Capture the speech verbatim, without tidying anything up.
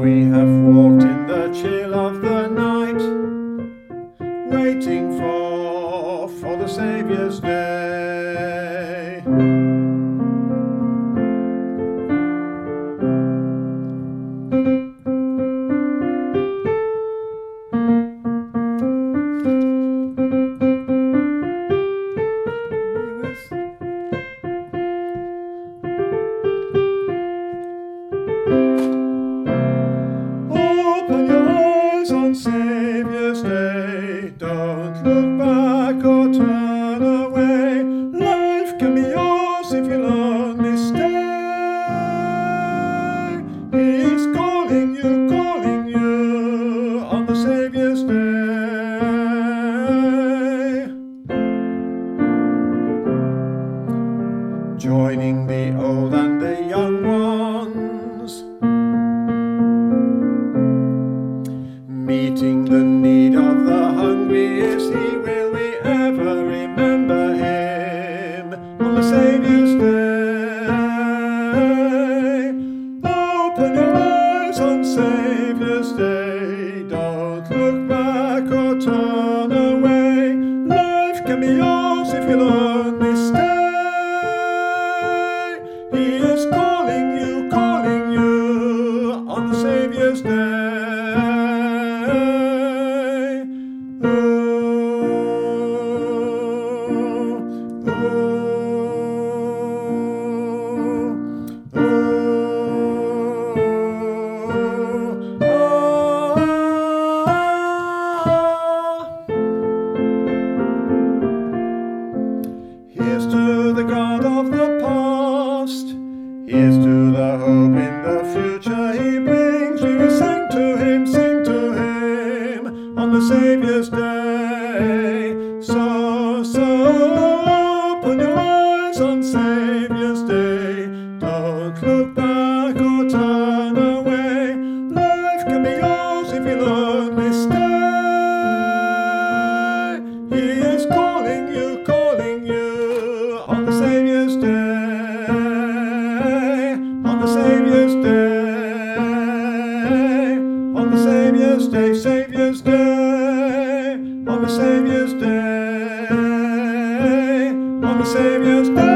we have walked in the chill of the night, waiting for, for the Saviour's day. Open your eyes on Saviour's Day. Don't look back or turn away. Life can be yours if you'll only stay. He's calling you, calling you on the Saviour's Day. Joining the old and the young ones, meeting the need of the hungry. Is he? Will we ever remember him on the Saviour's Day? Open your eyes on Saviour's Day. Don't look back or turn away. Life can be yours if you'll only stay. He is calling you, calling you on the Saviour's Day. Here's to the God of the past. Here's to the hope in the future he brings. We will sing to him, sing to him on the Saviour's Day. So, so open your eyes on Saviour's Day. Don't look back or turn away. Life can be yours if you'll only stay. He is calling you, calling you on the Saviour's Day, on the Saviour's Day, on the Saviour's Day, Saviour's Day, on the Saviour's Day, on the Saviour's Day.